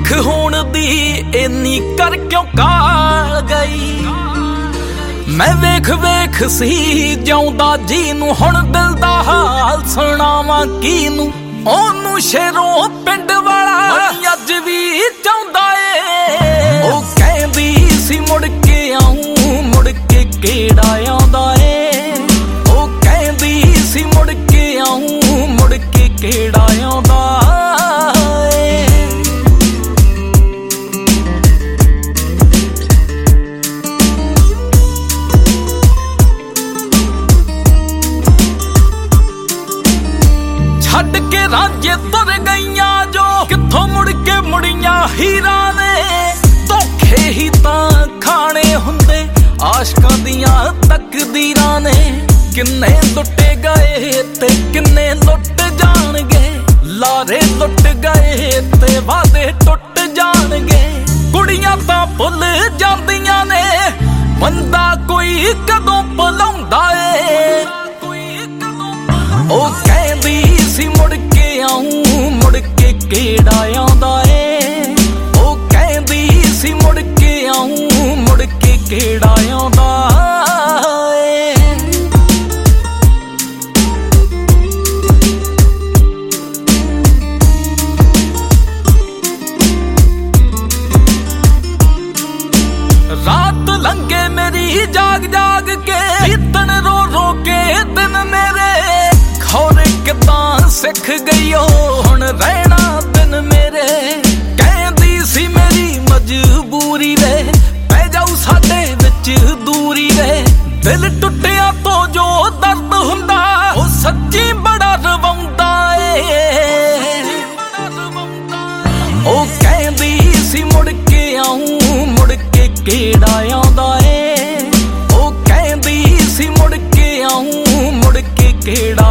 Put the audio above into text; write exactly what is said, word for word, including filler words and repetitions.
ਭਵਿੱਖ ਹੋਣ ਦੀ ਇੰਨੀ ਕਰ ਕਿਉਂ ਕਾਲ ਗਈ। ਮੈਂ ਵੇਖ ਵੇਖ ਸੀ ਜਿਉਂਦਾ ਜੀ ਨੂੰ, ਹੁਣ ਦਿਲ ਦਾ ਹਾਲ ਸੁਣਾਵਾਂ ਕਿਹਨੂੰ। ਉਹਨੂੰ ਸ਼ੇਰੋਂ ਪਿੰਡ ਵਾਲਾ ਅੱਜ ਵੀ ਚਾਹੁੰਦਾ ਏ। ਉਹ ਕਹਿੰਦੀ ਸੀ ਮੁੜ ਕੇ ਆਊਂ, ਮੁੜ ਕੇ ਕਿਹੜਾ ਆਉਂਦਾ ਏ। ਉਹ ਕਹਿੰਦੀ ਸੀ ਮੁੜ ਕੇ ਆਊਂ, ਮੁੜ ਕੇ ਕਿਹੜਾ ਆਉਂਦਾ ਏ। ਛੱਡ ਕੇ ਰਾਂਝੇ ਤੁਰ ਗਈਆਂ ਜੋ, ਕਿੱਥੋਂ ਮੁੜ ਕੇ ਮੁੜੀਆਂ ਹੀਰਾਂ ਨੇ। ਧੋਖੇ ਹੀ ਤਾਂ ਖਾਣੇ ਹੁੰਦੇ ਆਸ਼ਕਾਂ ਦੀਆਂ ਤਕਦੀਰਾਂ ਨੇ। ਕਿੰਨੇ ਲੁੱਟੇ ਗਏ ਤੇ ਕਿੰਨੇ ਲੁੱਟ ਜਾਣਗੇ। ਲਾਰੇ ਲੁੱਟ ਗਏ ਤੇ ਵਾਅਦੇ ਟੁੱਟ ਜਾਣਗੇ। ਕੁੜੀਆਂ ਤਾਂ ਭੁੱਲ ਜਾਂਦੀਆਂ ਨੇ, ਬੰਦਾ ਕੋਈ ਕਦੋਂ ਭੁਲਾਉਂਦਾ ਏ। ਉਹ ਕਹਿੰਦੀ ਸੀ ਮੁੜ ਕੇ ਆਊਂ, ਮੁੜ ਕੇ ਕਿਹੜਾ ਆਉਂਦਾ ਏ। ਉਹ ਕਹਿੰਦੀ ਸੀ ਮੁੜ ਕੇ ਆਊਂ, ਮੁੜ ਕੇ ਕਿਹੜਾ ਆਉਂਦਾ ਏ। ਰਾਤ ਲੰਘੇ ਮੇਰੀ ਜਾਗ ਜਾਗ ਕੇ, ਬੀਤਣ ਰੋ ਰੋ ਕੇ ਦਿਨ ਮੇਰੇ। ਖੌਰੇ ਕਿੱਦਾਂ ਸਿੱਖ ਗਈ ਉਹ ਹੁਣ ਰਹਿਣਾ ਦਿਨ ਮੇਰੇ। ਕਹਿੰਦੀ ਸੀ ਮੇਰੀ ਮਜਬੂਰੀ ਵੇ, ਪੈ ਜਾਊ ਸਾਡੇ ਵਿੱਚ ਦੂਰੀ ਵੇ। ਦਿਲ ਟੁੱਟਿਆ ਤੋਂ ਜੋ ਦਰਦ ਹੁੰਦਾ, ਉਹ ਸੱਚੀ ਬੜਾ ਰਵਾਉਂਦਾ ਏ। ਉਹ ਕਹਿੰਦੀ ਸੀ ਮੁੜ ਕੇ ਆਊਂ, ਮੁੜ ਕੇ ਕਿਹੜਾ ਆਉਂਦਾ ਏ। ਉਹ ਕਹਿੰਦੀ ਸੀ ਮੁੜ ਕੇ ਆਊਂ, ਮੁੜ ਕੇ ਕਿਹੜਾ